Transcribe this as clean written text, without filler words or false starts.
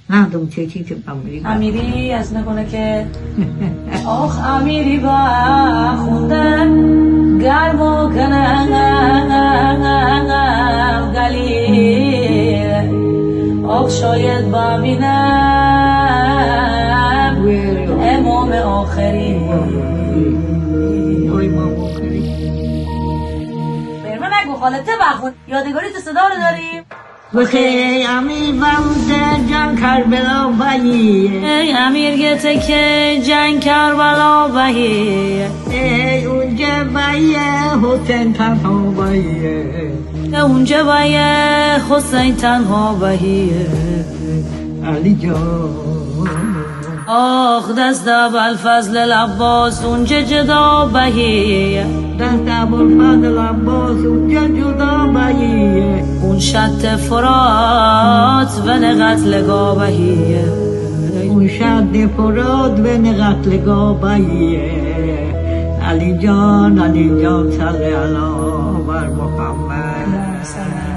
ندم چی که امیری امیری از نکنه که آخ امیری با خوندن گرم و کنن گلیل آخ شاید ببینم امام آخری برمه نگو خالته بخون یادگاری تو صدا رو داریم بخی امیر بموزه جان کربلا بایی ای امیر گته که جنگ کربلا بایی ای اونجا بایی حسین تنها بایی اونجا بایی حسین تنها بایی علی جان آخ دست ابوالفضل العباس اونجا جدا بایی دست ابوالفضل عباس اونجا جدا بایی اون شط فرات و قتل گابهی اون شد فراد و قتل گابهی علی جان صلی علی بر محمد